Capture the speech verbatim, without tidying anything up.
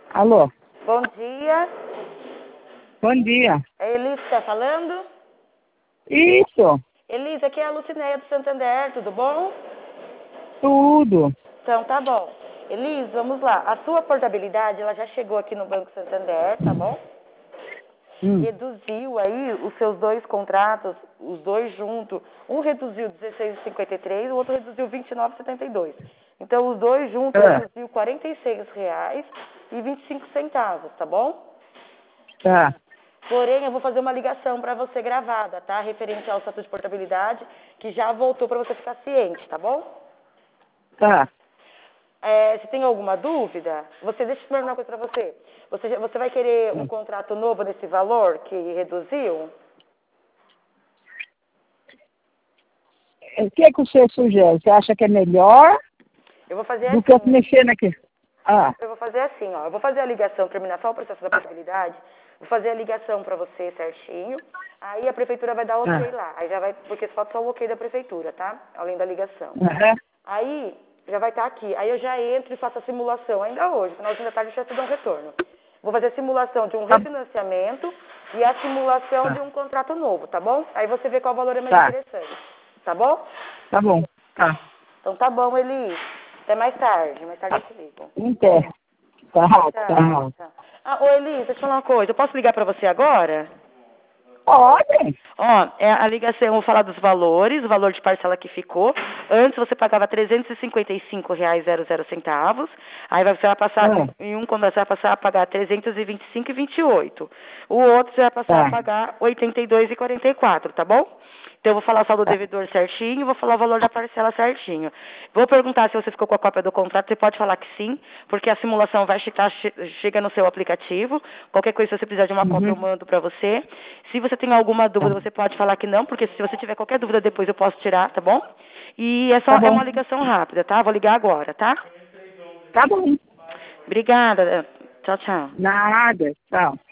Alô? Bom dia. Bom dia. É Elisa que está falando? Isso, Elisa, aqui é a Lucinéia do Santander, tudo bom? tudo. Então tá bom. Elisa, vamos lá. A sua portabilidade, ela já chegou aqui no Banco Santander, tá bom? Hum. Reduziu aí os seus dois contratos, os dois juntos. Um reduziu dezesseis vírgula cinquenta e três, o outro reduziu vinte e nove vírgula setenta e dois. Então os dois juntos Ah, reduziu quarenta e seis reais e vinte e cinco centavos, tá bom? tá, Porém, eu vou fazer uma ligação para você gravada, tá? Referente ao estatuto de portabilidade, que já voltou para você ficar ciente, tá bom? tá. É, se tem alguma dúvida, você deixa eu perguntar uma coisa para você. Você, já- você vai querer um contrato novo nesse valor que reduziu? O que, que você sugere? Você acha que é melhor Eu vou fazer do que eu assim, mexer naquele? Ah, eu vou fazer assim, ó. Eu vou fazer a ligação, terminar só o processo da portabilidade. Vou fazer a ligação para você certinho. Aí a prefeitura vai dar ok ah, lá. Aí já vai, porque falta só o ok da prefeitura, tá? Além da ligação. aham, Aí, já vai estar aqui. Aí eu já entro e faço a simulação, ainda hoje, finalzinho da tarde eu já te dou um retorno. Vou fazer a simulação de um tá, refinanciamento e a simulação de tá, um contrato novo, tá bom? Aí você vê qual valor é mais tá, interessante, tá bom? tá bom, tá. Então tá bom, Eli. Até mais tarde, mais tarde eu te ligo. Inter. Tá, Tchau, tá. tchau. Ah, ô Eli, deixa eu te falar uma coisa, eu posso ligar pra você agora? Pode? Ó, é a ligação, eu vou falar dos valores, o valor de parcela que ficou. Antes você pagava trezentos e cinquenta e cinco reais e zero centavos. Aí você vai passar, Ah, em um quando você vai passar a pagar trezentos e vinte e cinco reais e vinte e oito centavos. O outro você vai passar a tá, pagar oitenta e dois reais e quarenta e quatro centavos, tá bom? Então eu vou falar o saldo do tá. devedor certinho, vou falar o valor da parcela certinho. Vou perguntar se você ficou com a cópia do contrato, você pode falar que sim, porque a simulação vai chegar, che- chega no seu aplicativo. Qualquer coisa, se você precisar de uma cópia, eu Uhum, mando para você. Se você tem alguma tá. dúvida, você pode falar que não, porque se você tiver qualquer dúvida depois eu posso tirar, tá bom? E é Tá só é bom, uma ligação rápida, tá? Vou ligar agora, tá? tá bom. Obrigada. Tchau, tchau. Nada, tchau.